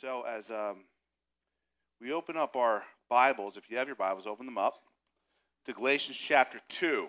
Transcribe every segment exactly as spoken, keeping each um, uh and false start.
So as um, we open up our Bibles, if you have your Bibles, open them up to Galatians chapter two.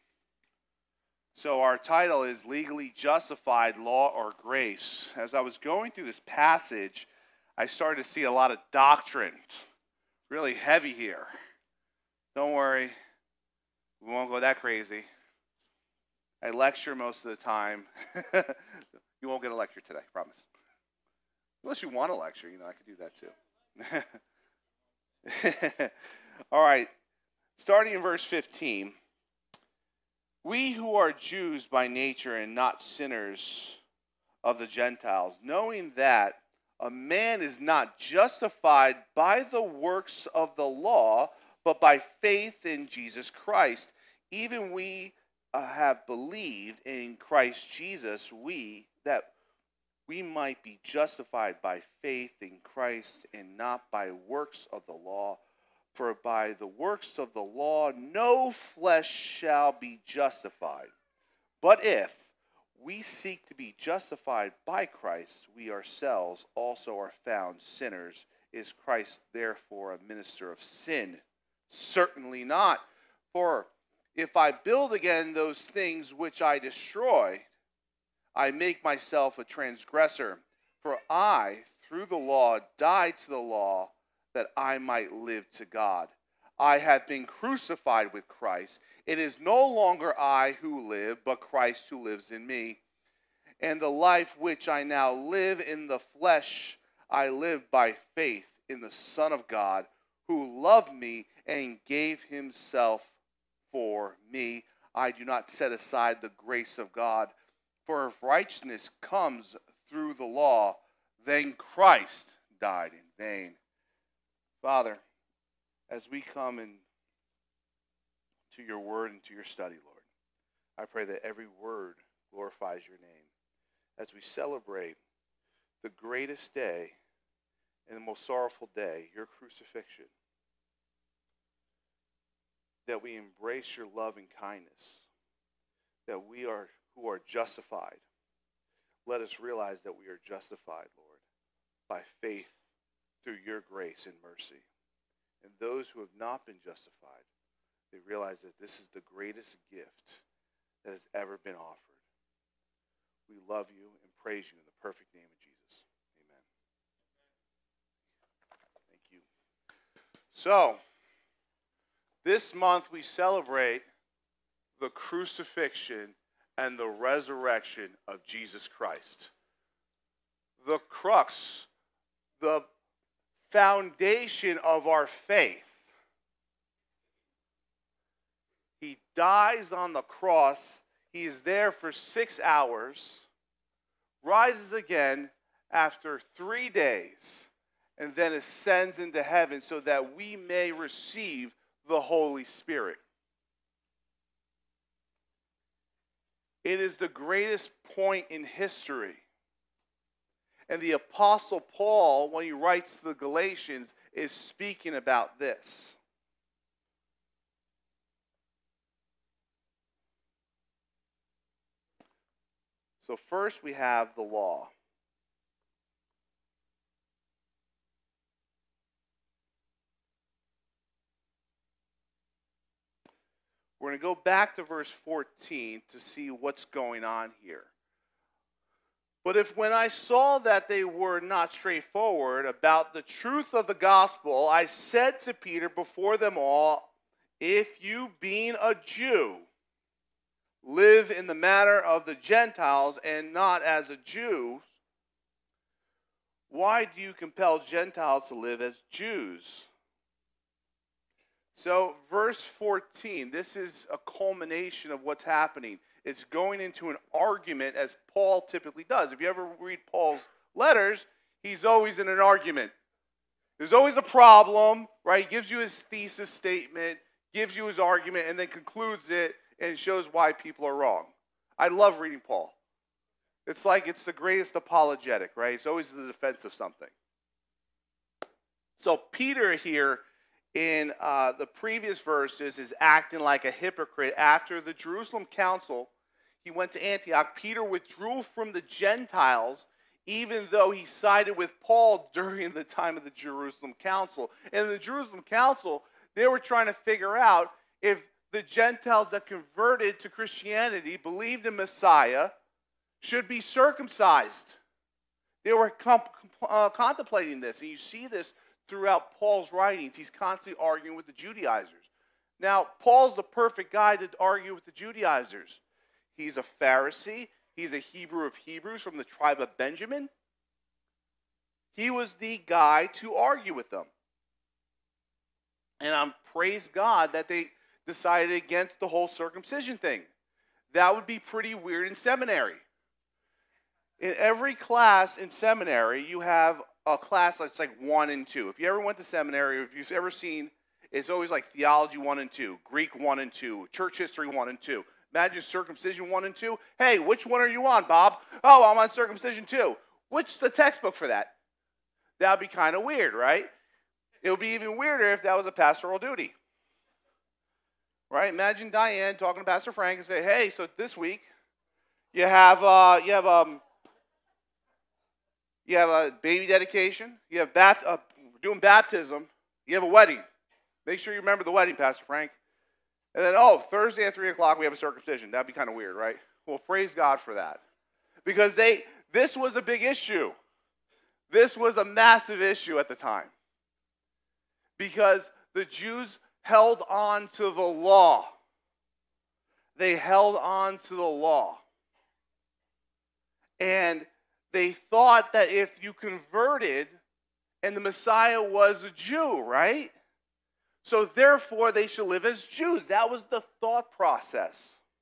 So our title is Legally Justified, Law or Grace. As I was going through this passage, I started to see a lot of doctrine, really heavy here. Don't worry, we won't go that crazy. I lecture most of the time. You won't get a lecture today, promise. Unless you want a lecture, you know, I could do that too. All right, starting in verse fifteen. We who are Jews by nature and not sinners of the Gentiles, knowing that a man is not justified by the works of the law, but by faith in Jesus Christ. Even we uh, have believed in Christ Jesus, we that we might be justified by faith in Christ and not by works of the law. For by the works of the law no flesh shall be justified. But if we seek to be justified by Christ, we ourselves also are found sinners. Is Christ therefore a minister of sin? Certainly not. For if I build again those things which I destroy, I make myself a transgressor. For I, through the law, died to the law, that I might live to God. I have been crucified with Christ. It is no longer I who live, but Christ who lives in me. And the life which I now live in the flesh, I live by faith in the Son of God, who loved me and gave himself for me. I do not set aside the grace of God. For if righteousness comes through the law, then Christ died in vain. Father, as we come in to your word and to your study, Lord, I pray that every word glorifies your name. As we celebrate the greatest day and the most sorrowful day, your crucifixion, that we embrace your love and kindness, that we are who are justified. Let us realize that we are justified, Lord, by faith through your grace and mercy. And those who have not been justified, they realize that this is the greatest gift that has ever been offered. We love you and praise you in the perfect name of Jesus. Amen. Thank you. So, this month we celebrate the crucifixion and the resurrection of Jesus Christ. The crux, the foundation of our faith. He dies on the cross. He is there for six hours, rises again after three days, and then ascends into heaven so that we may receive the Holy Spirit. It is the greatest point in history. And the Apostle Paul, when he writes to the Galatians, is speaking about this. So first we have the law. We're going to go back to verse fourteen to see what's going on here. But if when I saw that they were not straightforward about the truth of the gospel, I said to Peter before them all, if you, being a Jew, live in the manner of the Gentiles and not as a Jew, why do you compel Gentiles to live as Jews? So, verse fourteen, this is a culmination of what's happening. It's going into an argument, as Paul typically does. If you ever read Paul's letters, he's always in an argument. There's always a problem, right? He gives you his thesis statement, gives you his argument, and then concludes it and shows why people are wrong. I love reading Paul. It's like it's the greatest apologetic, right? It's always the defense of something. So Peter here in uh, the previous verses is acting like a hypocrite. After the Jerusalem council, he went to Antioch. Peter withdrew from the Gentiles even though he sided with Paul during the time of the Jerusalem Council. And in the Jerusalem Council, they were trying to figure out if the Gentiles that converted to Christianity, believed in Messiah, should be circumcised. They were comp- uh, contemplating this, and you see this throughout Paul's writings. He's constantly arguing with the Judaizers. Now, Paul's the perfect guy to argue with the Judaizers. He's a Pharisee. He's a Hebrew of Hebrews from the tribe of Benjamin. He was the guy to argue with them. And I'm praise God that they decided against the whole circumcision thing. That would be pretty weird in seminary. In every class in seminary, you have a class that's like one and two. If you ever went to seminary, if you've ever seen, it's always like theology one and two, Greek one and two, church history one and two. Imagine circumcision one and two. Hey, which one are you on, Bob? Oh, I'm on circumcision two. Which's the textbook for that? That would be kind of weird, right? It would be even weirder if that was a pastoral duty. Right? Imagine Diane talking to Pastor Frank and say, hey, so this week you have uh, you have um you have a baby dedication, you have bapt- uh, doing baptism, you have a wedding. Make sure you remember the wedding, Pastor Frank. And then, oh, Thursday at three o'clock we have a circumcision. That'd be kind of weird, right? Well, praise God for that. Because they this was a big issue. This was a massive issue at the time. Because the Jews held on to the law. They held on to the law. And they thought that if you converted, and the Messiah was a Jew, right? So therefore they should live as Jews. That was the thought process.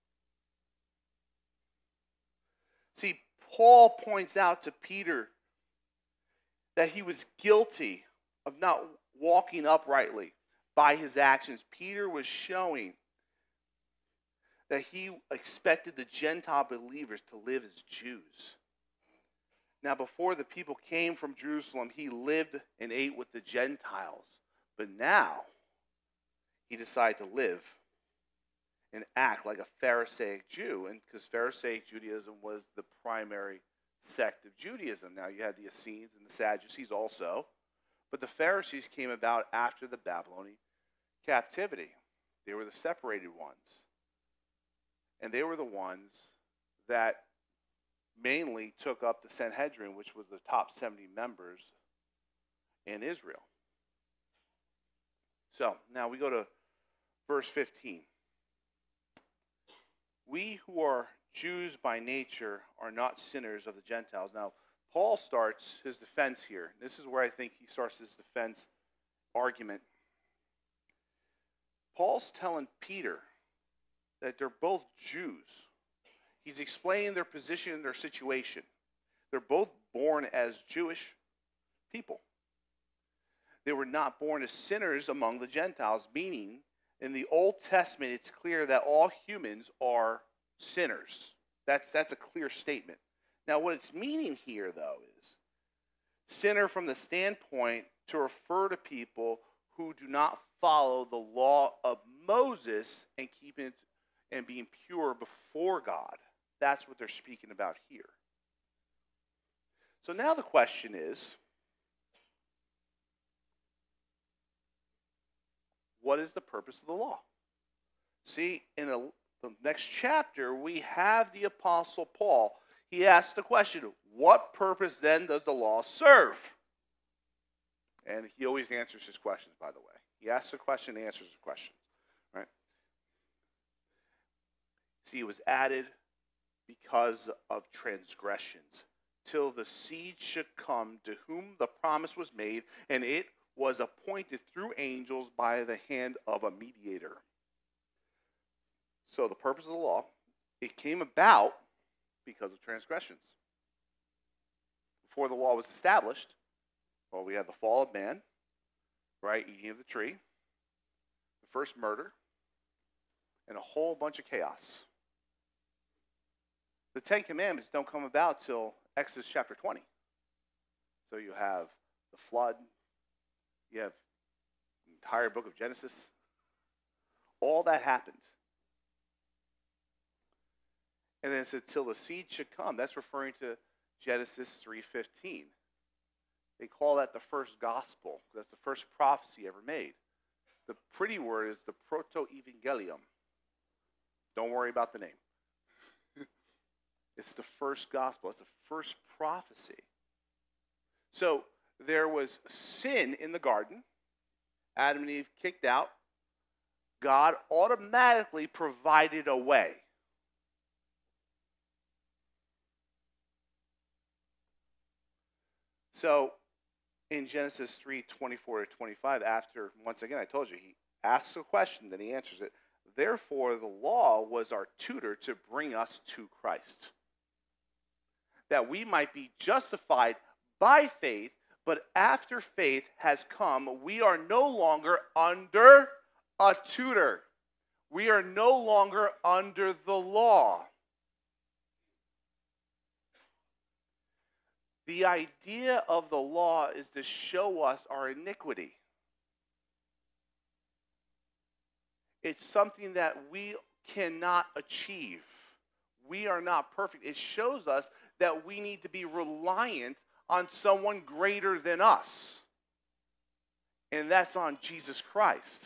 See, Paul points out to Peter that he was guilty of not walking uprightly by his actions. Peter was showing that he expected the Gentile believers to live as Jews. Now, before the people came from Jerusalem, he lived and ate with the Gentiles. But now, he decided to live and act like a Pharisaic Jew, and because Pharisaic Judaism was the primary sect of Judaism. Now, you had the Essenes and the Sadducees also, but the Pharisees came about after the Babylonian captivity. They were the separated ones. And they were the ones that mainly took up the Sanhedrin, which was the top seventy members in Israel. So, now we go to verse fifteen. We who are Jews by nature are not sinners of the Gentiles. Now, Paul starts his defense here. This is where I think he starts his defense argument. Paul's telling Peter that they're both Jews. He's explaining their position and their situation. They're both born as Jewish people. They were not born as sinners among the Gentiles, meaning in the Old Testament it's clear that all humans are sinners. That's, that's a clear statement. Now what it's meaning here, though, is sinner from the standpoint to refer to people who do not follow the law of Moses and keeping it and being pure before God. That's what they're speaking about here. So now the question is, what is the purpose of the law? See, in a, the next chapter, we have the Apostle Paul. He asks the question, what purpose then does the law serve? And he always answers his questions, by the way. He asks a question, answers a question. Right? See, it was added because of transgressions, till the seed should come to whom the promise was made, and it was appointed through angels by the hand of a mediator. So the purpose of the law, it came about because of transgressions. Before the law was established, well, we had the fall of man, right, eating of the tree, the first murder, and a whole bunch of chaos. The Ten Commandments don't come about till Exodus chapter twenty. So you have the flood, you have the entire book of Genesis. All that happened. And then it said, till the seed should come. That's referring to Genesis three fifteen. They call that the first gospel. That's the first prophecy ever made. The pretty word is the proto-evangelium. Don't worry about the name. It's the first gospel. It's the first prophecy. So there was sin in the garden. Adam and Eve kicked out. God automatically provided a way. So in Genesis three twenty-four to twenty-five, after, once again, I told you, he asks a question, then he answers it. Therefore, the law was our tutor to bring us to Christ, that we might be justified by faith, but after faith has come, we are no longer under a tutor. We are no longer under the law. The idea of the law is to show us our iniquity. It's something that we cannot achieve. We are not perfect. It shows us that we need to be reliant on someone greater than us. And that's on Jesus Christ.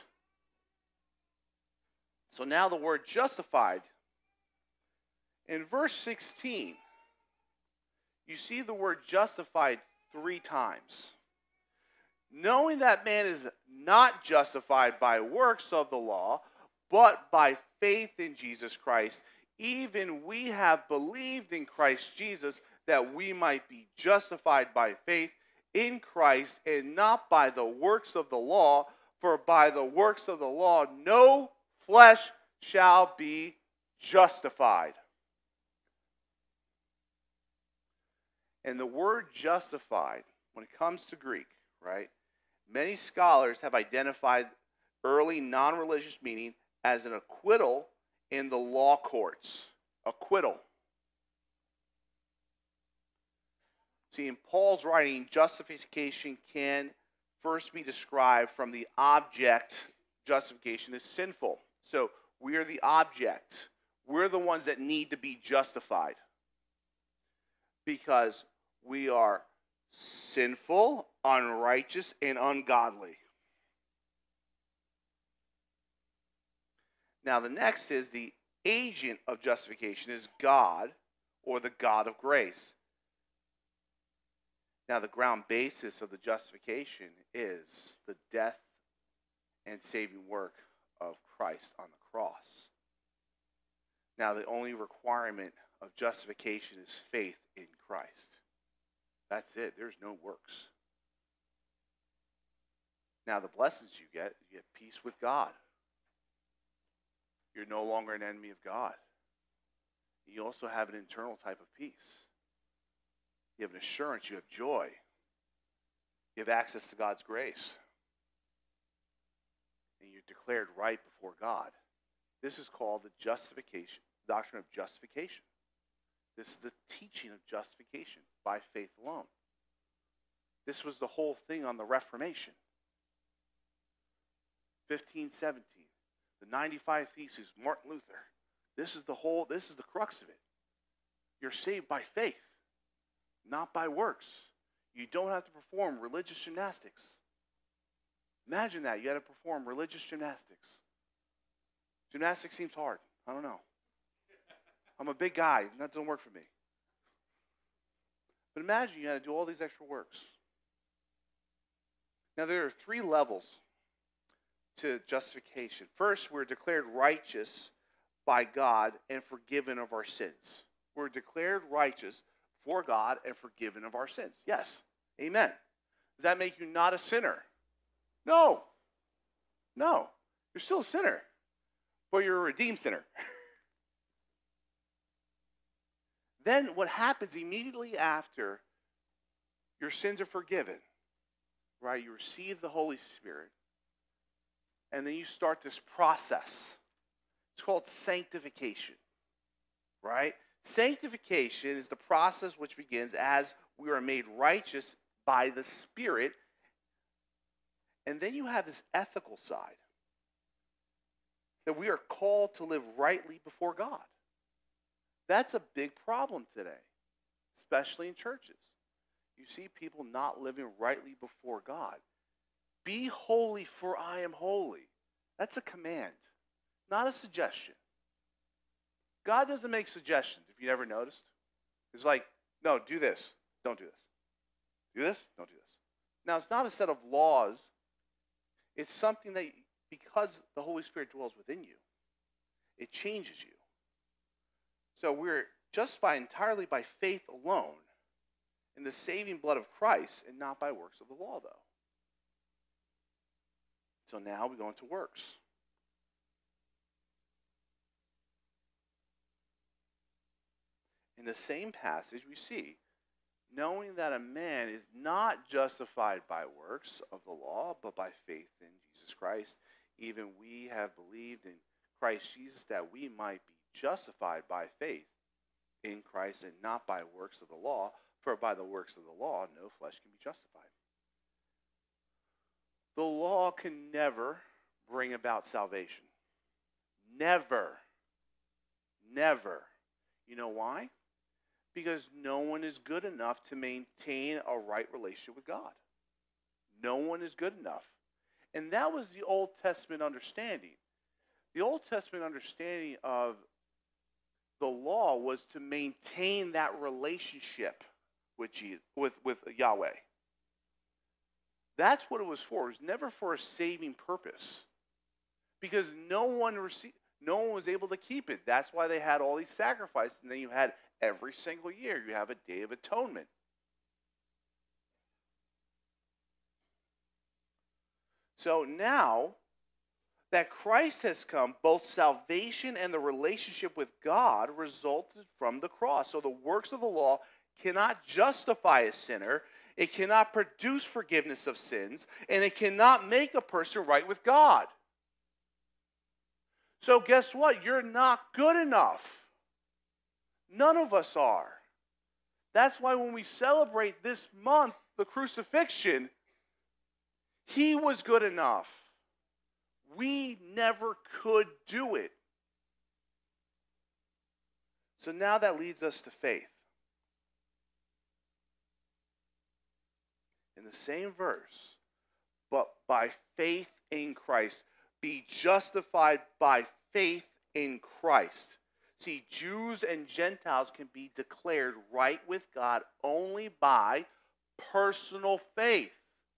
So now the word justified. In verse sixteen, you see the word justified three times. Knowing that man is not justified by works of the law, but by faith in Jesus Christ, even we have believed in Christ Jesus, that we might be justified by faith in Christ, and not by the works of the law, for by the works of the law no flesh shall be justified. And the word justified, when it comes to Greek, right, many scholars have identified early non-religious meaning as an acquittal in the law courts. Acquittal. See, in Paul's writing, justification can first be described from the object. Justification is sinful. So we are the object. We're the ones that need to be justified, because we are sinful, unrighteous, and ungodly. Now the next is the agent of justification is God, or the God of grace. Now the ground basis of the justification is the death and saving work of Christ on the cross. Now the only requirement of justification is faith in Christ. That's it. There's no works. Now the blessings you get, you get peace with God. You're no longer an enemy of God. You also have an internal type of peace. You have an assurance. You have joy. You have access to God's grace. And you're declared right before God. This is called the justification, doctrine of justification. This is the teaching of justification by faith alone. This was the whole thing on the Reformation. fifteen seventeen. The ninety-five Theses, Martin Luther. This is the whole, this is the crux of it. You're saved by faith, not by works. You don't have to perform religious gymnastics. Imagine that. You got to perform religious gymnastics. Gymnastics seems hard. I don't know. I'm a big guy. That doesn't work for me. But imagine you got to do all these extra works. Now there are three levels to justification. First, we're declared righteous by God and forgiven of our sins. We're declared righteous for God and forgiven of our sins. Yes. Amen. Does that make you not a sinner? No. No. You're still a sinner. But you're a redeemed sinner. Then what happens immediately after your sins are forgiven, right? You receive the Holy Spirit. And then you start this process. It's called sanctification, right? Sanctification is the process which begins as we are made righteous by the Spirit. And then you have this ethical side, that we are called to live rightly before God. That's a big problem today. especially in churches. You see people not living rightly before God. Be holy, for I am holy. That's a command, not a suggestion. God doesn't make suggestions, if you never noticed. It's like, no, do this, don't do this. Do this, don't do this. Now, it's not a set of laws. It's something that, because the Holy Spirit dwells within you, it changes you. So we're justified entirely by faith alone in the saving blood of Christ and not by works of the law, though. So now we go into works. In the same passage, we see, knowing that a man is not justified by works of the law, but by faith in Jesus Christ, even we have believed in Christ Jesus that we might be justified by faith in Christ and not by works of the law, for by the works of the law no flesh can be justified. The law can never bring about salvation. Never. Never. You know why? Because no one is good enough to maintain a right relationship with God. No one is good enough. And that was the Old Testament understanding. The Old Testament understanding of the law was to maintain that relationship with Jesus, with, with Yahweh. That's what it was for. It was never for a saving purpose. Because no one received, no one was able to keep it. That's why they had all these sacrifices. And then you had every single year, you have a Day of Atonement. So now that Christ has come, both salvation and the relationship with God resulted from the cross. So the works of the law cannot justify a sinner, it cannot produce forgiveness of sins, and it cannot make a person right with God. So guess what? You're not good enough. None of us are. That's why when we celebrate this month the crucifixion, he was good enough. We never could do it. So now that leads us to faith. In the same verse, but by faith in Christ, be justified by faith in Christ. See, Jews and Gentiles can be declared right with God only by personal faith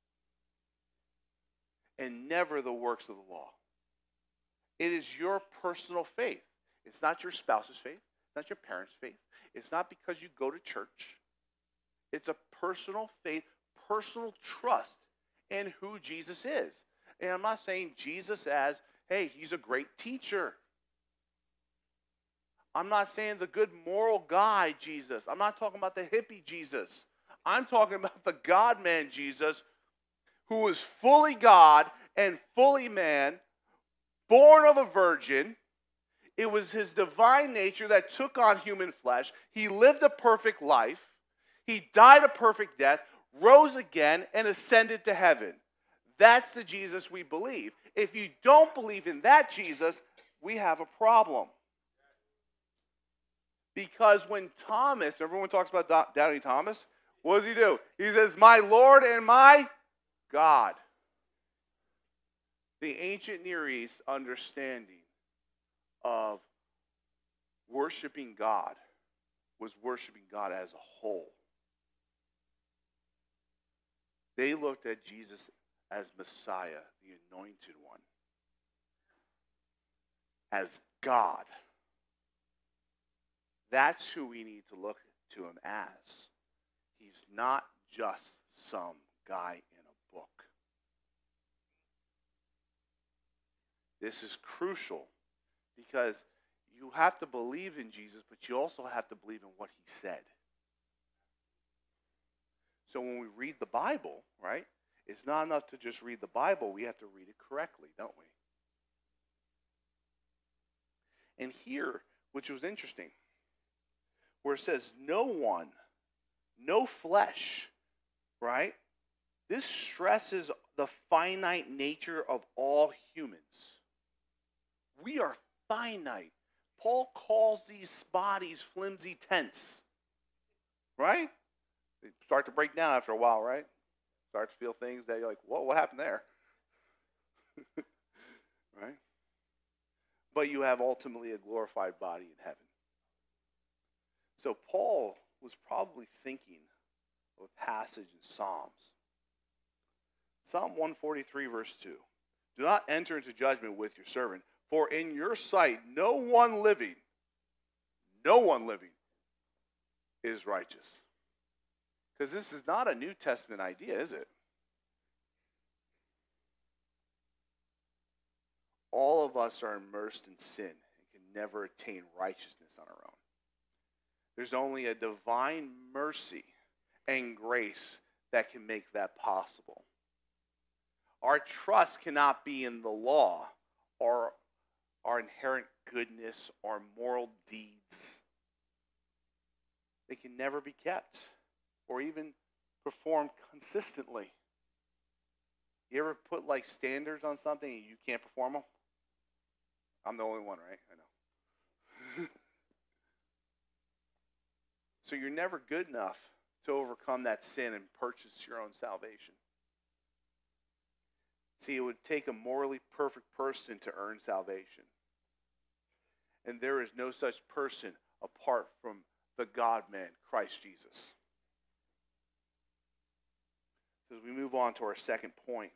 and never the works of the law. It is your personal faith. It's not your spouse's faith. It's not your parents' faith. It's not because you go to church. It's a personal faith, personal trust in who Jesus is. And I'm not saying Jesus as, hey, he's a great teacher. I'm not saying the good moral guy Jesus. I'm not talking about the hippie Jesus. I'm talking about the God-man Jesus who was fully God and fully man, born of a virgin. It was his divine nature that took on human flesh. He lived a perfect life. He died a perfect death, rose again, and ascended to heaven. That's the Jesus we believe. If you don't believe in that Jesus, we have a problem. Because when Thomas, everyone talks about doubting Thomas, what does he do? He says, my Lord and my God. The ancient Near East understanding of worshiping God was worshiping God as a whole. They looked at Jesus as Messiah, the anointed one, as God. That's who we need to look to him as. He's not just some guy in a book. This is crucial because you have to believe in Jesus, but you also have to believe in what he said. So when we read the Bible, right, it's not enough to just read the Bible. We have to read it correctly, don't we? And here, which was interesting, where it says, no one, no flesh, right? This stresses the finite nature of all humans. We are finite. Paul calls these bodies flimsy tents. right? They start to break down after a while, right? Start to feel things that you're like, whoa, what happened there? Right? But you have ultimately a glorified body in heaven. So Paul was probably thinking of a passage in Psalms. Psalm one forty-three, verse two. Do not enter into judgment with your servant, for in your sight no one living, no one living is righteous. Because this is not a New Testament idea, is it? All of us are immersed in sin and can never attain righteousness on our own. There's only a divine mercy and grace that can make that possible. Our trust cannot be in the law or our inherent goodness or moral deeds. They can never be kept or even performed consistently. You ever put like standards on something and you can't perform them? I'm the only one, right? I know. So you're never good enough to overcome that sin and purchase your own salvation. See, it would take a morally perfect person to earn salvation. And there is no such person apart from the God-man, Christ Jesus. So as we move on to our second point,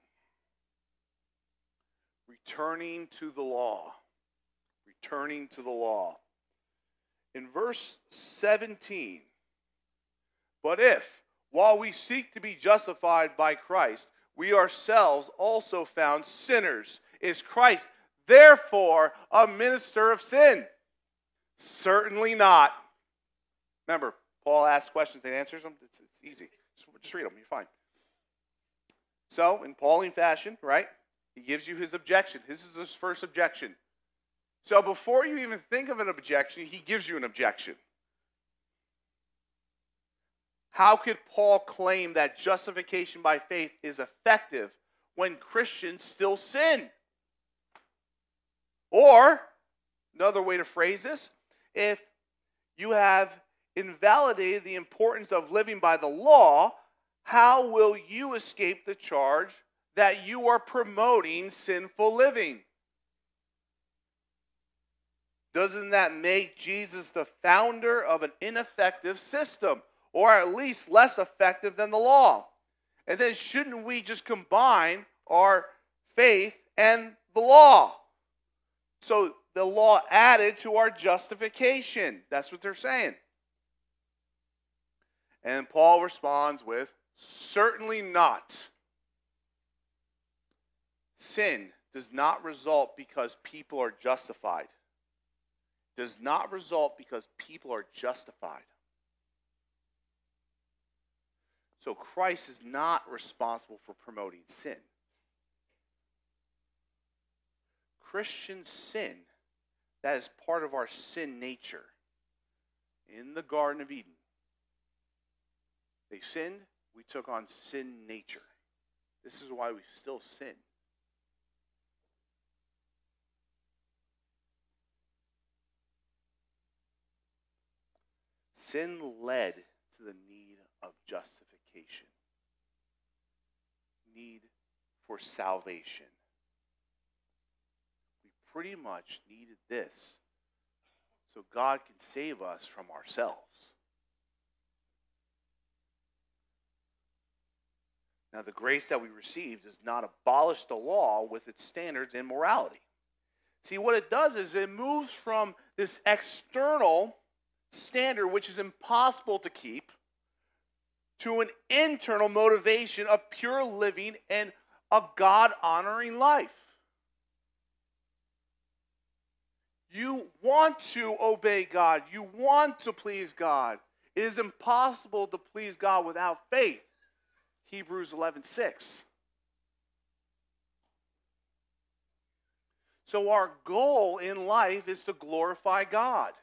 returning to the law. Returning to the law. In verse seventeen, but if, while we seek to be justified by Christ, we ourselves also found sinners, is Christ therefore a minister of sin? Certainly not. Remember, Paul asks questions and answers them. It's, it's easy. Just, just read them. You're fine. So, in Pauline fashion, right, he gives you his objection. This is his first objection. So before you even think of an objection, he gives you an objection. How could Paul claim that justification by faith is effective when Christians still sin? Or, another way to phrase this, if you have invalidated the importance of living by the law, how will you escape the charge that you are promoting sinful living? Doesn't that make Jesus the founder of an ineffective system, or at least less effective than the law? And then shouldn't we just combine our faith and the law? So the law added to our justification. That's what they're saying. And Paul responds with, certainly not. Sin does not result because people are justified. Does not result because people are justified. So Christ is not responsible for promoting sin. Christians sin. That is part of our sin nature. In the Garden of Eden, they sinned. We took on sin nature. This is why we still sin. Sin led to the need of justification. Need for salvation. We pretty much needed this so God can save us from ourselves. Now, the grace that we receive does not abolish the law with its standards and morality. See, what it does is it moves from this external standard, which is impossible to keep, to an internal motivation of pure living and a God-honoring life. You want to obey God. You want to please God. It is impossible to please God without faith. Hebrews eleven six. So our goal in life is to glorify God.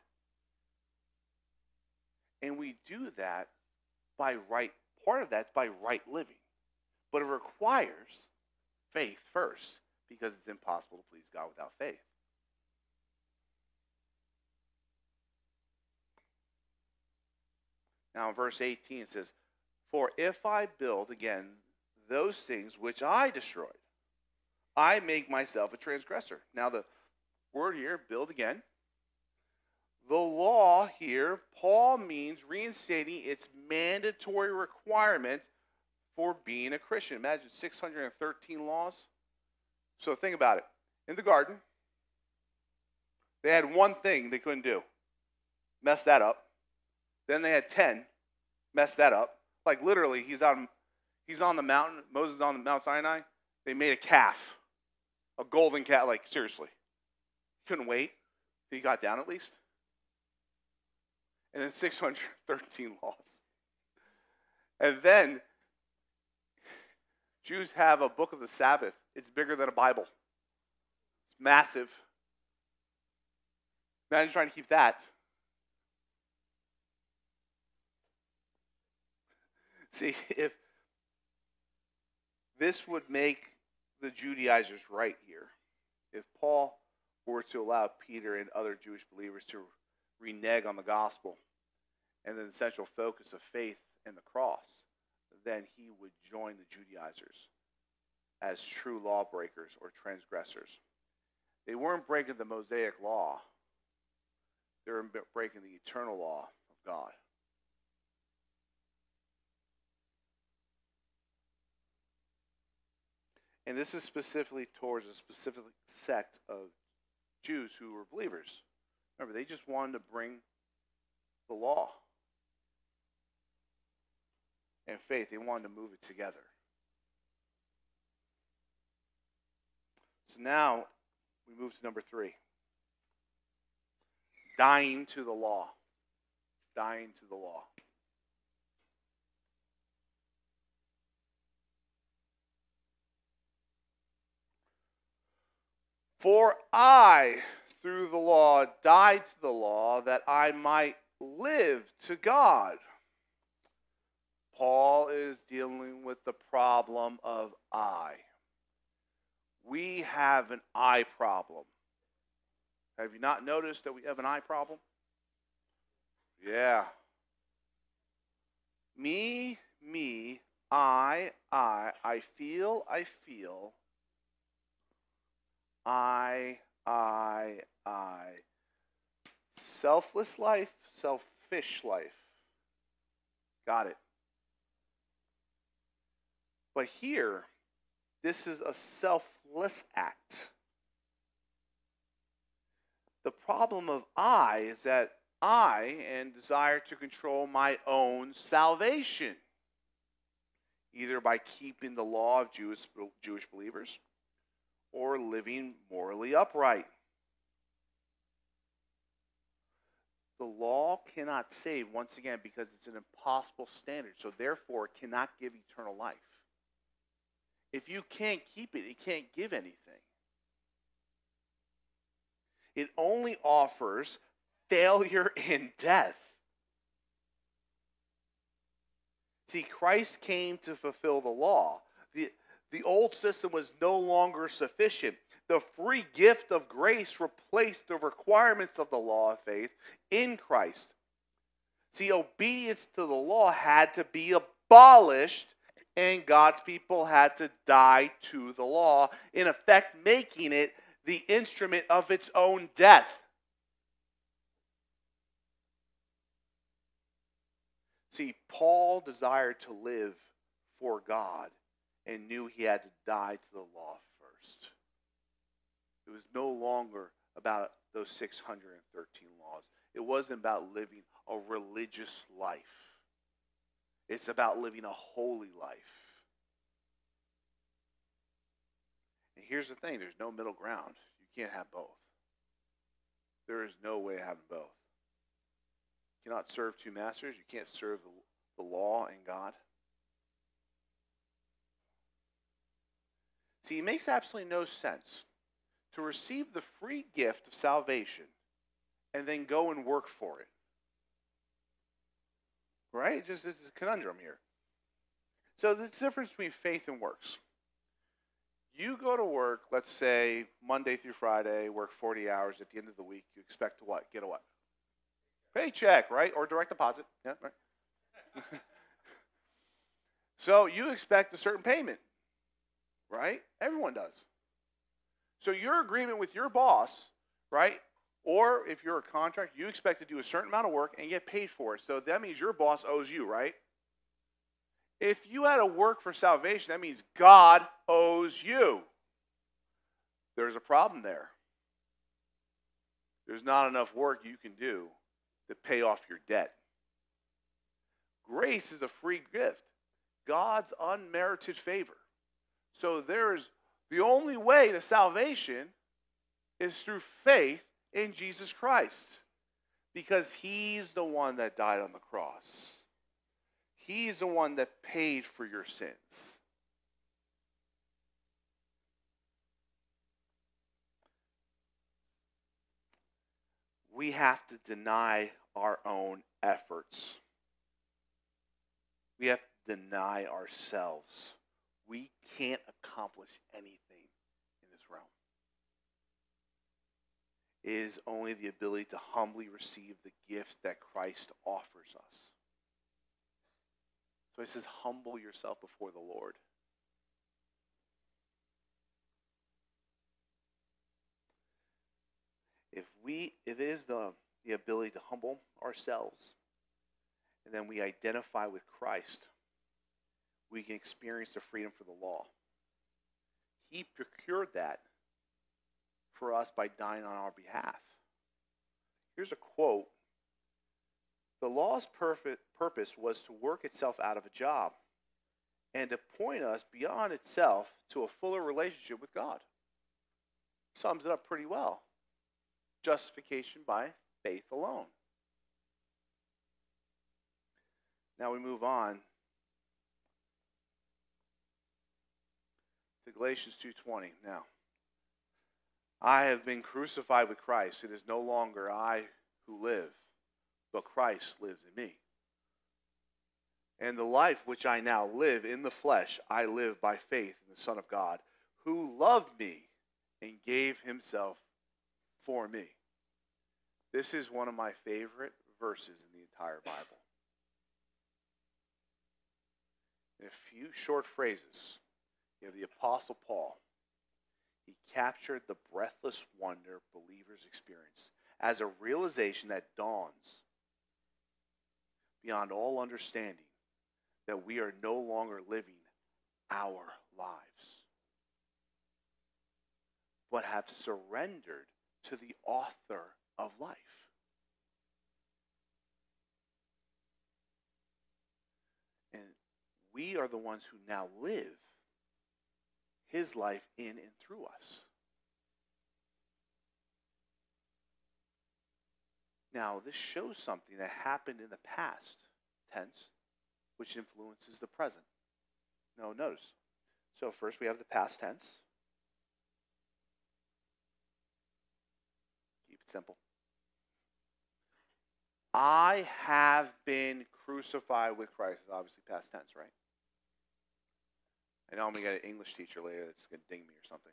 And we do that by right, part of that's by right living. But it requires faith first, because it's impossible to please God without faith. Now in verse eighteen it says, for if I build again those things which I destroyed, I make myself a transgressor. Now the word here, build again. The law here, Paul means reinstating its mandatory requirement for being a Christian. Imagine six hundred thirteen laws. So think about it. In the garden, they had one thing they couldn't do. Mess that up. Then they had ten. Mess that up. Like literally, he's on, he's on the mountain. Moses is on the Mount Sinai. They made a calf. A golden calf. Like, seriously. Couldn't wait till he got down at least. And then six hundred thirteen laws. And then Jews have a book of the Sabbath. It's bigger than a Bible. It's massive. Imagine trying to keep that. See, if this would make the Judaizers right here, if Paul were to allow Peter and other Jewish believers to renege on the gospel and the essential focus of faith and the cross, then he would join the Judaizers as true lawbreakers or transgressors. They weren't breaking the Mosaic law. They were breaking the eternal law of God. And this is specifically towards a specific sect of Jews who were believers. Remember, they just wanted to bring the law and faith. They wanted to move it together. So now we move to number three. Dying to the law. Dying to the law. For I, through the law, died to the law that I might live to God. Paul is dealing with the problem of I. We have an I problem. Have you not noticed that we have an I problem? Yeah. Me, me, I, I, I feel, I feel. I, I, I. Selfless life, selfish life. Got it. But here, this is a selfless act. The problem of I is that I and desire to control my own salvation, either by keeping the law of Jewish, Jewish believers or living morally upright. The law cannot save, once again, because it's an impossible standard. So therefore, it cannot give eternal life. If you can't keep it, it can't give anything. It only offers failure and death. See, Christ came to fulfill the law. The, the old system was no longer sufficient. The free gift of grace replaced the requirements of the law of faith in Christ. See, obedience to the law had to be abolished, and God's people had to die to the law, in effect making it the instrument of its own death. See, Paul desired to live for God and knew he had to die to the law first. It was no longer about those six hundred thirteen laws. It wasn't about living a religious life. It's about living a holy life. And here's the thing, there's no middle ground. You can't have both. There is no way of having both. You cannot serve two masters. You can't serve the, the law and God. See, it makes absolutely no sense to receive the free gift of salvation and then go and work for it. Right? Just it's a conundrum here. So the difference between faith and works. You go to work, let's say Monday through Friday, work forty hours. At the end of the week, you expect to what? Get a what? Paycheck, right? Or direct deposit. Yeah, right. So you expect a certain payment, right? Everyone does. So your agreement with your boss, right? Or if you're a contractor, you expect to do a certain amount of work and get paid for it. So that means your boss owes you, right? If you had to work for salvation, that means God owes you. There's a problem there. There's not enough work you can do to pay off your debt. Grace is a free gift. God's unmerited favor. So there's the only way to salvation is through faith in Jesus Christ, because he's the one that died on the cross. He's the one that paid for your sins. We have to deny our own efforts. We have to deny ourselves. We can't accomplish anything in this realm. It is only the ability to humbly receive the gifts that Christ offers us. So he says, humble yourself before the Lord. If we, if it is the, the ability to humble ourselves, and then we identify with Christ, we can experience the freedom for the law. He procured that for us by dying on our behalf. Here's a quote. The law's perfect purpose was to work itself out of a job and to point us beyond itself to a fuller relationship with God. Sums it up pretty well. Justification by faith alone. Now we move on to Galatians two twenty. Now, I have been crucified with Christ. It is no longer I who live, but Christ lives in me. And the life which I now live in the flesh, I live by faith in the Son of God, who loved me and gave himself for me. This is one of my favorite verses in the entire Bible. In a few short phrases, you have the Apostle Paul. He captured the breathless wonder believers experience as a realization that dawns beyond all understanding that we are no longer living our lives, but have surrendered to the author of life. And we are the ones who now live his life in and through us. Now, this shows something that happened in the past tense, which influences the present. Now, notice. So first we have the past tense. Keep it simple. I have been crucified with Christ. It's obviously past tense, right? I know I'm going to get an English teacher later that's going to ding me or something.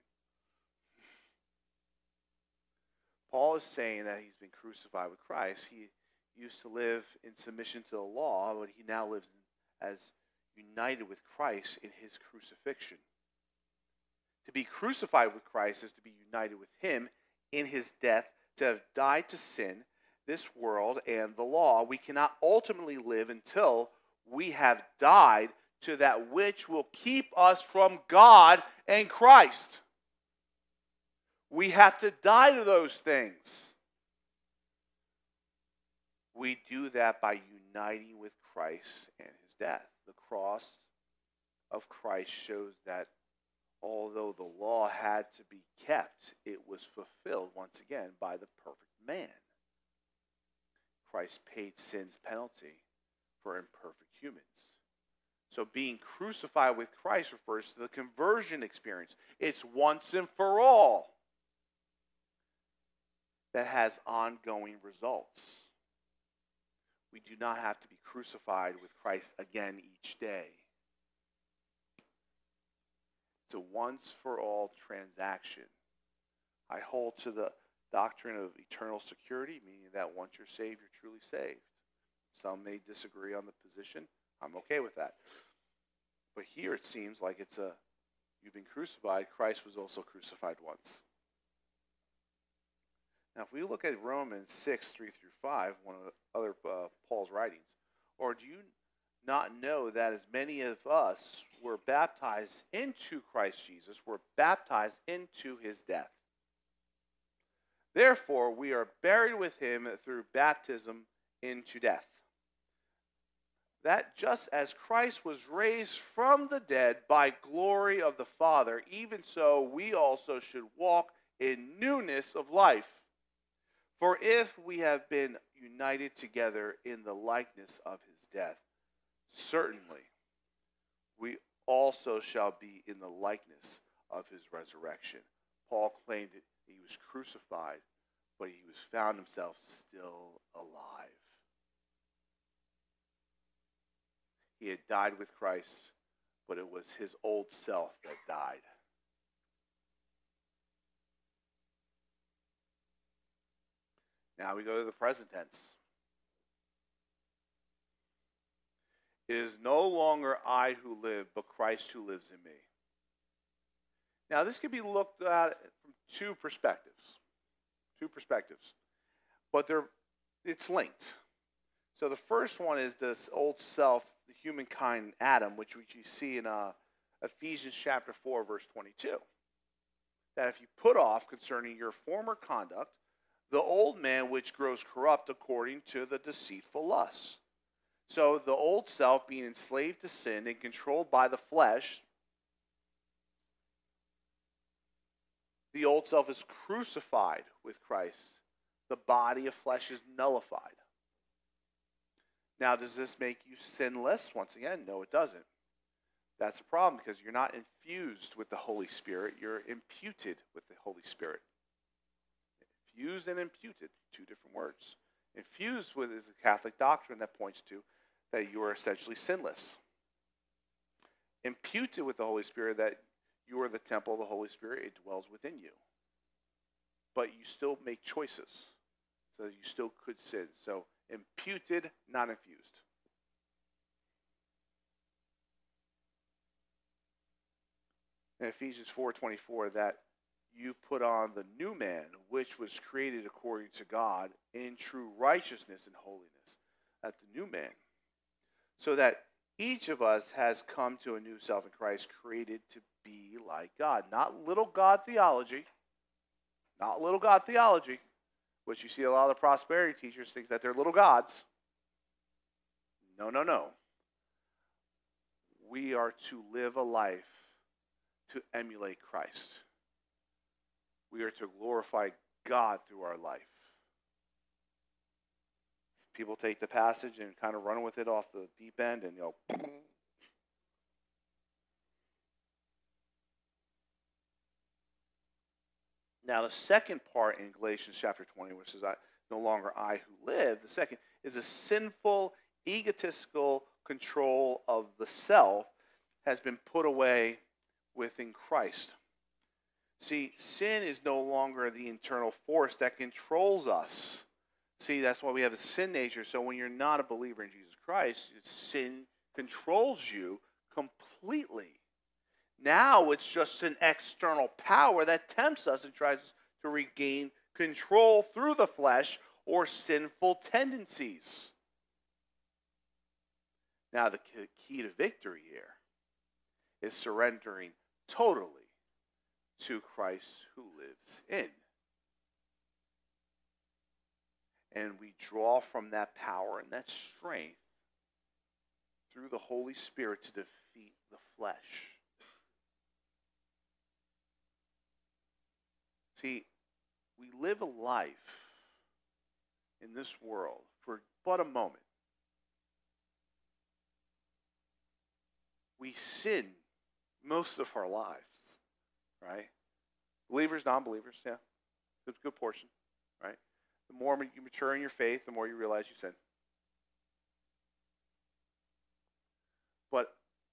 Paul is saying that he's been crucified with Christ. He used to live in submission to the law, but he now lives as united with Christ in his crucifixion. To be crucified with Christ is to be united with him in his death, to have died to sin, this world, and the law. We cannot ultimately live until we have died to that which will keep us from God and Christ. We have to die to those things. We do that by uniting with Christ and his death. The cross of Christ shows that although the law had to be kept, it was fulfilled once again by the perfect man. Christ paid sin's penalty for imperfect humans. So being crucified with Christ refers to the conversion experience. It's once and for all that has ongoing results. We do not have to be crucified with Christ again each day. It's a once-for-all transaction. I hold to the doctrine of eternal security, meaning that once you're saved, you're truly saved. Some may disagree on the position. I'm okay with that. But here it seems like it's a, you've been crucified. Christ was also crucified once. Now, if we look at Romans six, three through five, one of the other uh, Paul's writings, or do you not know that as many of us were baptized into Christ Jesus, were baptized into his death? Therefore, we are buried with him through baptism into death, that just as Christ was raised from the dead by glory of the Father, even so we also should walk in newness of life. For if we have been united together in the likeness of his death, certainly we also shall be in the likeness of his resurrection. Paul claimed that he was crucified, but he was found himself still alive. He had died with Christ, but it was his old self that died. Now we go to the present tense. It is no longer I who live, but Christ who lives in me. Now this can be looked at from two perspectives. Two perspectives. But they're, it's linked. So the first one is this old self, the humankind Adam, which we see in uh, Ephesians chapter four, verse twenty-two. That if you put off concerning your former conduct, the old man which grows corrupt according to the deceitful lusts. So the old self being enslaved to sin and controlled by the flesh, the old self is crucified with Christ. The body of flesh is nullified. Now, does this make you sinless? Once again, no, it doesn't. That's a problem because you're not infused with the Holy Spirit. You're imputed with the Holy Spirit. Infused and imputed, two different words. Infused with is a Catholic doctrine that points to that you are essentially sinless. Imputed with the Holy Spirit, that you are the temple of the Holy Spirit. It dwells within you. But you still make choices. So you still could sin. So imputed, not infused. In Ephesians four twenty-four, that you put on the new man, which was created according to God in true righteousness and holiness. That's the new man. So that each of us has come to a new self in Christ, created to be like God. Not little God theology. Not little God theology, which you see a lot of the prosperity teachers think that they're little gods. No, no, no. We are to live a life to emulate Christ. We are to glorify God through our life. People take the passage and kind of run with it off the deep end and, you know, now, the second part in Galatians chapter twenty, which is I, no longer I who live, the second is a sinful, egotistical control of the self has been put away within Christ. See, sin is no longer the internal force that controls us. See, that's why we have a sin nature. So when you're not a believer in Jesus Christ, sin controls you completely. Now it's just an external power that tempts us and tries to regain control through the flesh or sinful tendencies. Now the key to victory here is surrendering totally to Christ who lives in. And we draw from that power and that strength through the Holy Spirit to defeat the flesh. See, we live a life in this world for but a moment. We sin most of our lives, right? Believers, non-believers, yeah. It's a good portion, right? The more you mature in your faith, the more you realize you sin. But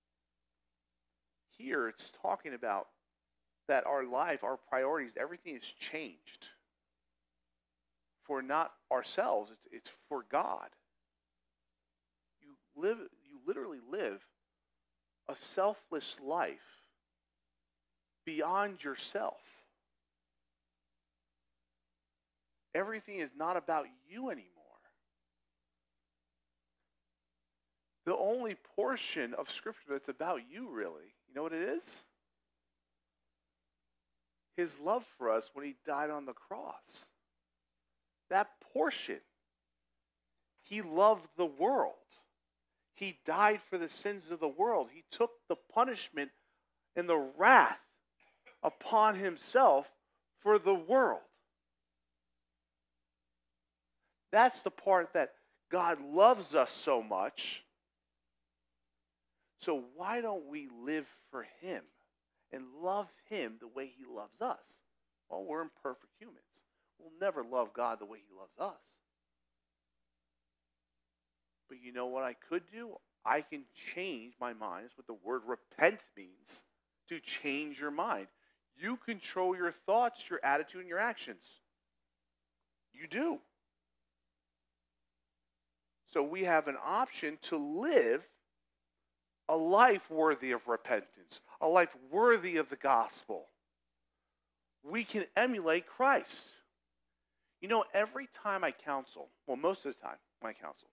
here it's talking about that our life, our priorities, everything is changed. For not ourselves, it's, it's for God. live, you literally live a selfless life beyond yourself. Everything is not about you anymore. The only portion of Scripture that's about you, really, you know what it is? His love for us when he died on the cross. That portion. He loved the world. He died for the sins of the world. He took the punishment and the wrath upon himself for the world. That's the part that God loves us so much. So why don't we live for him and love him the way he loves us? Well, we're imperfect humans. We'll never love God the way he loves us. But you know what I could do? I can change my mind. That's what the word repent means, to change your mind. You control your thoughts, your attitude, and your actions. You do. So we have an option to live a life worthy of repentance, a life worthy of the gospel. We can emulate Christ. You know, every time I counsel, well, most of the time I counsel,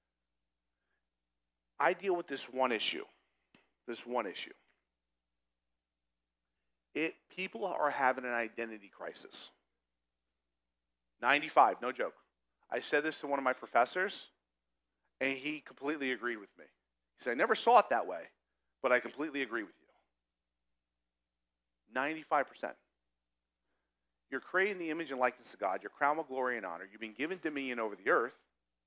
I deal with this one issue. This one issue. It, people are having an identity crisis. ninety-five, no joke. I said this to one of my professors, and he completely agreed with me. He said, I never saw it that way, but I completely agree with you. ninety-five percent. You're creating the image and likeness of God. You're crowned with glory and honor. You've been given dominion over the earth.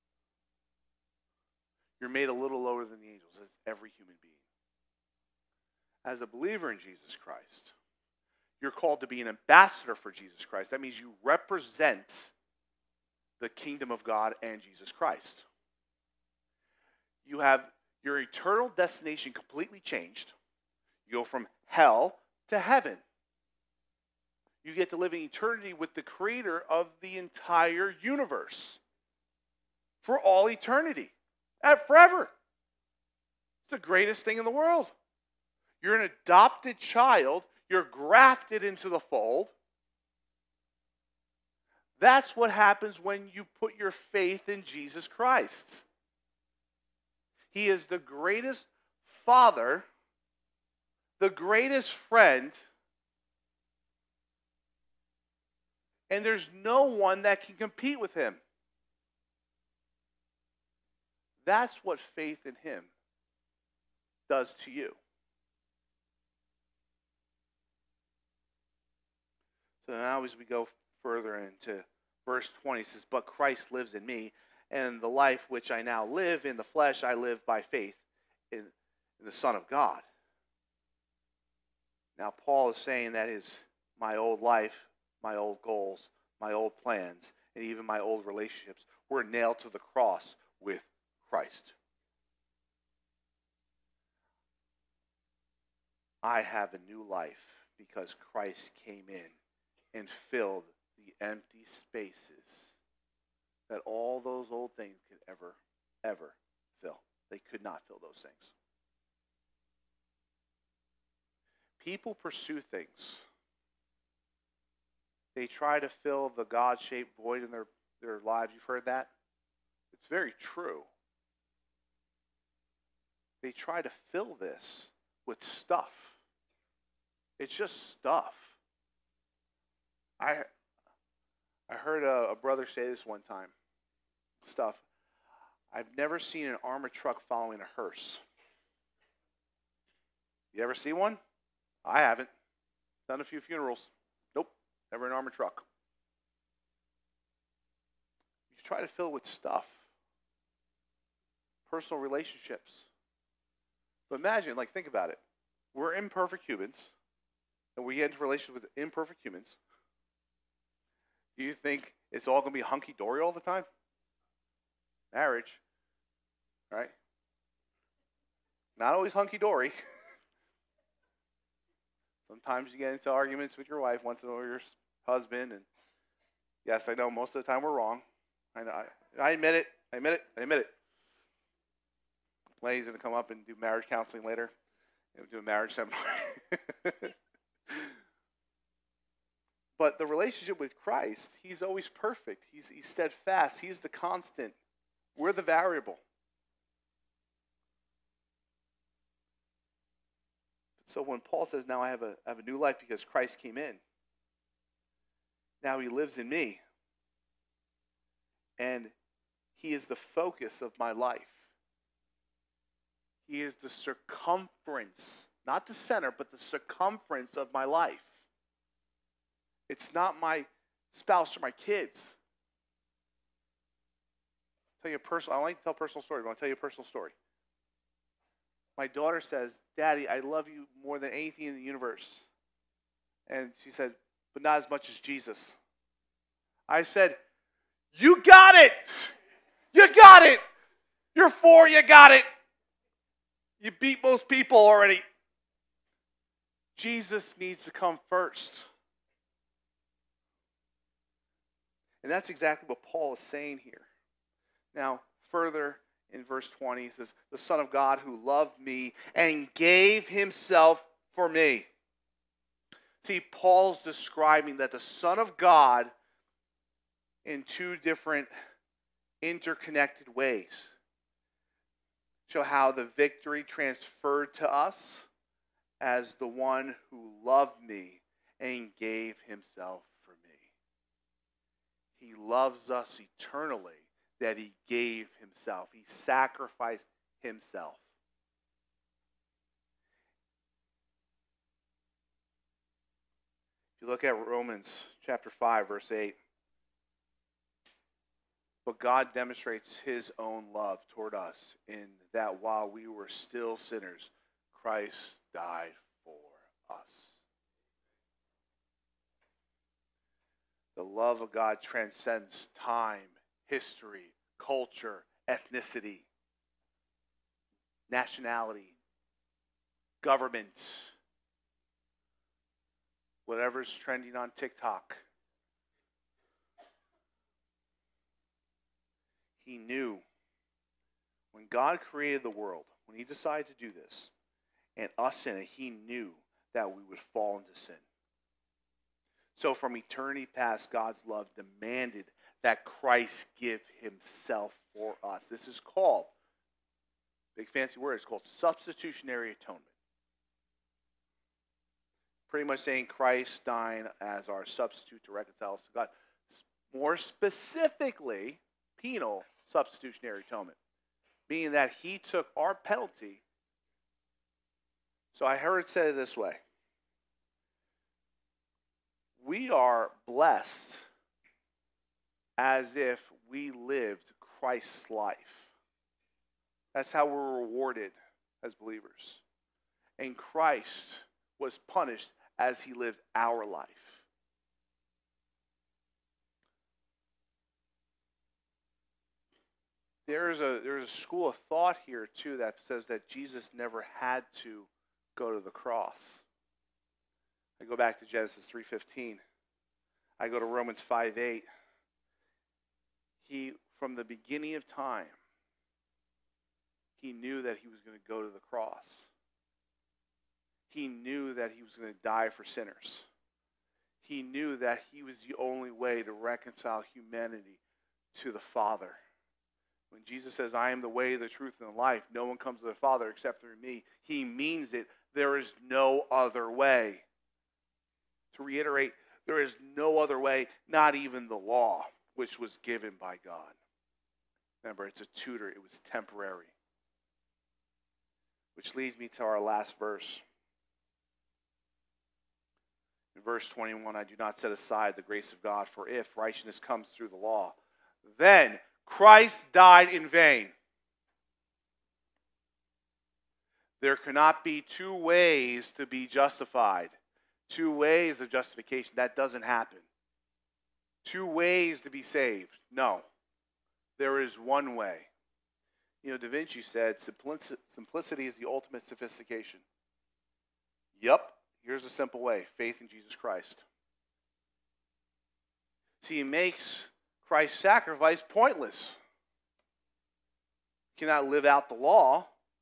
You're made a little lower than the angels, as every human being. As a believer in Jesus Christ, you're called to be an ambassador for Jesus Christ. That means you represent the kingdom of God and Jesus Christ. You have your eternal destination completely changed. You go from hell to heaven. You get to live in eternity with the creator of the entire universe for all eternity. And forever. It's the greatest thing in the world. You're an adopted child. You're grafted into the fold. That's what happens when you put your faith in Jesus Christ. He is the greatest father, the greatest friend, and there's no one that can compete with him. That's what faith in him does to you. So now as we go further into verse twenty, it says, but Christ lives in me, and the life which I now live in the flesh, I live by faith in, in the Son of God. Now Paul is saying that is my old life, my old goals, my old plans, and even my old relationships were nailed to the cross with Christ. I have a new life because Christ came in and filled the empty spaces that all those old things could ever, ever fill. They could not fill those things. People pursue things. They try to fill the God-shaped void in their, their lives. You've heard that? It's very true. They try to fill this with stuff. It's just stuff. I I heard a, a brother say this one time. Stuff. I've never seen an armored truck following a hearse. You ever see one? I haven't. Done a few funerals. Nope. Never an armored truck. You try to fill it with stuff. Personal relationships. But imagine, like, think about it. We're imperfect humans, and we get into relations with imperfect humans. Do you think it's all going to be hunky-dory all the time? Marriage, right? Not always hunky-dory. Sometimes you get into arguments with your wife, once in a while your husband, and yes, I know most of the time we're wrong. I know. I, I admit it. I admit it. I admit it. Lady's going to come up and do marriage counseling later. And do a marriage seminar. But the relationship with Christ, he's always perfect. He's, he's steadfast. He's the constant. We're the variable. So when Paul says, now I have a, I have a new life because Christ came in, now he lives in me. And he is the focus of my life. He is the circumference, not the center, but the circumference of my life. It's not my spouse or my kids. I'll tell you a personal, I like to tell a personal story, but I'll tell you a personal story. My daughter says, Daddy, I love you more than anything in the universe. And she said, but not as much as Jesus. I said, you got it. You got it. You're four, you got it. You beat most people already. Jesus needs to come first. And that's exactly what Paul is saying here. Now, further in verse twenty, he says, the Son of God who loved me and gave himself for me. See, Paul's describing that the Son of God in two different interconnected ways. Show how the victory transferred to us as the one who loved me and gave himself for me. He loves us eternally that he gave himself. He sacrificed himself. If you look at Romans chapter five, verse eight, but God demonstrates his own love toward us in that while we were still sinners, Christ died for us. The love of God transcends time, history, culture, ethnicity, nationality, government, whatever's trending on TikTok. He knew when God created the world, when he decided to do this, and us in it, he knew that we would fall into sin. So from eternity past, God's love demanded that Christ give himself for us. This is called, big fancy word, it's called substitutionary atonement. Pretty much saying Christ dying as our substitute to reconcile us to God. More specifically, penal substitutionary atonement, meaning that he took our penalty. So I heard it said this way. We are blessed as if we lived Christ's life. That's how we're rewarded as believers. And Christ was punished as he lived our life. There's a, there's a school of thought here, too, that says that Jesus never had to go to the cross. I go back to Genesis three fifteen. I go to Romans five eight. He, from the beginning of time, he knew that he was going to go to the cross. He knew that he was going to die for sinners. He knew that he was the only way to reconcile humanity to the Father. When Jesus says, I am the way, the truth, and the life, no one comes to the Father except through me, he means it. There is no other way. To reiterate, there is no other way, not even the law, which was given by God. Remember, it's a tutor. It was temporary. Which leads me to our last verse. In verse twenty-one, I do not set aside the grace of God, for if righteousness comes through the law, then Christ died in vain. There cannot be two ways to be justified. Two ways of justification. That doesn't happen. Two ways to be saved. No. There is one way. You know, Da Vinci said, simplicity is the ultimate sophistication. Yep. Here's a simple way. Faith in Jesus Christ. See, he makes Christ's sacrifice pointless. You cannot live out the law.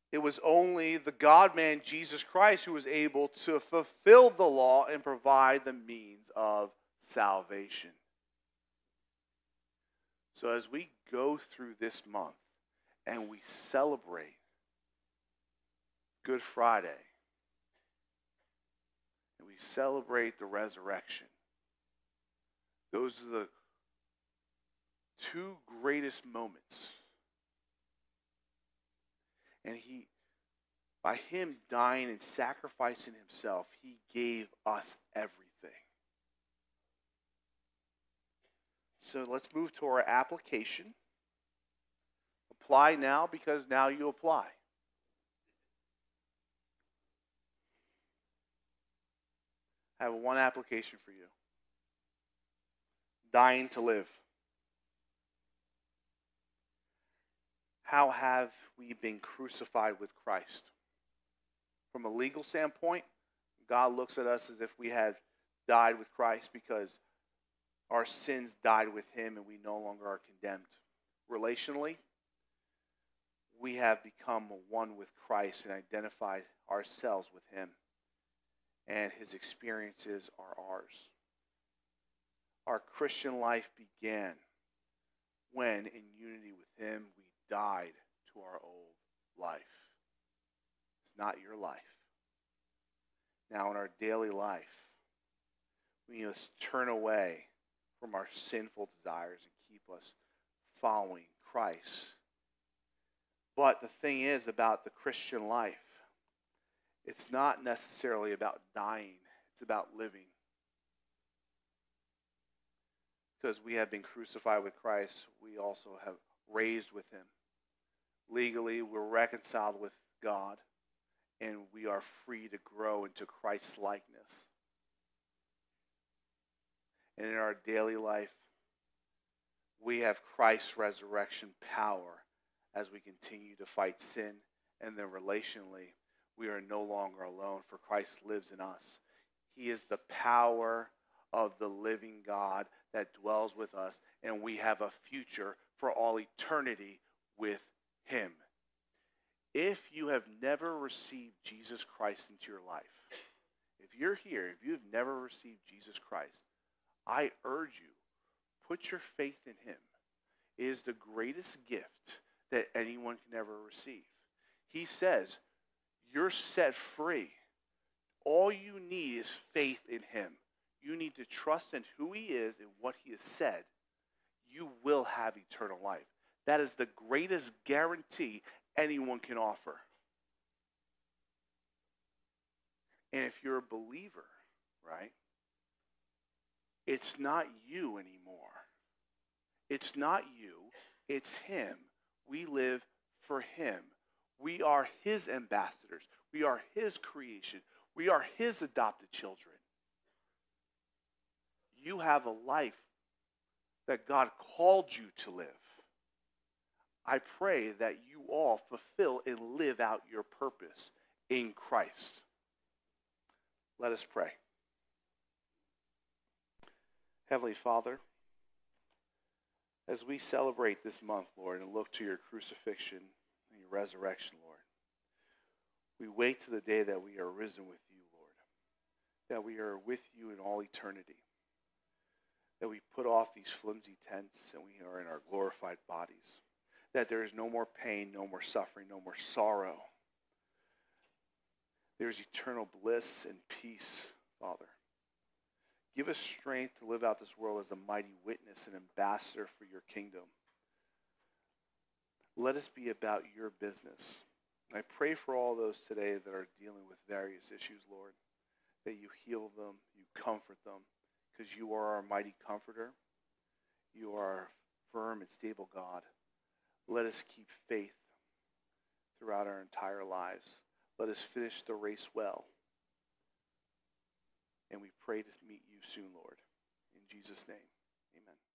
It was only the God-man, Jesus Christ, who was able to fulfill the law and provide the means of salvation. So as we go through this month and we celebrate Good Friday, and we celebrate the resurrection, those are the two greatest moments. And he, by him dying and sacrificing himself, he gave us everything. So let's move to our application. Apply now, because now you apply. I have one application for you. Dying to live. How have we been crucified with Christ? From a legal standpoint, God looks at us as if we had died with Christ because our sins died with him and we no longer are condemned. Relationally, we have become one with Christ and identified ourselves with him, and his experiences are ours. Our Christian life began when, in unity with him, we died to our old life. It's not your life. Now, in our daily life, we must turn away from our sinful desires and keep us following Christ. But the thing is about the Christian life, it's not necessarily about dying. It's about living. Because we have been crucified with Christ, we also have raised with him. Legally, we're reconciled with God, and we are free to grow into Christ's likeness. And in our daily life, we have Christ's resurrection power as we continue to fight sin. And then relationally, we are no longer alone, for Christ lives in us. He is the power of the living God that dwells with us, and we have a future for all eternity with him. If you have never received Jesus Christ into your life, if you're here, if you've never received Jesus Christ, I urge you, put your faith in him. It is the greatest gift that anyone can ever receive. He says, you're set free. All you need is faith in him. You need to trust in who he is and what he has said. You will have eternal life. That is the greatest guarantee anyone can offer. And if you're a believer, right, it's not you anymore. It's not you. It's him. We live for him. We are his ambassadors. We are his creation. We are his adopted children. You have a life that God called you to live. I pray that you all fulfill and live out your purpose in Christ. Let us pray. Heavenly Father, as we celebrate this month, Lord, and look to your crucifixion and your resurrection, Lord, we wait to the day that we are risen with you, Lord, that we are with you in all eternity, that we put off these flimsy tents and we are in our glorified bodies, that there is no more pain, no more suffering, no more sorrow. There is eternal bliss and peace, Father. Give us strength to live out this world as a mighty witness and ambassador for your kingdom. Let us be about your business. I pray for all those today that are dealing with various issues, Lord, that you heal them, you comfort them, because you are our mighty comforter. You are our firm and stable God. Let us keep faith throughout our entire lives. Let us finish the race well. And we pray to meet you soon, Lord. In Jesus' name, amen.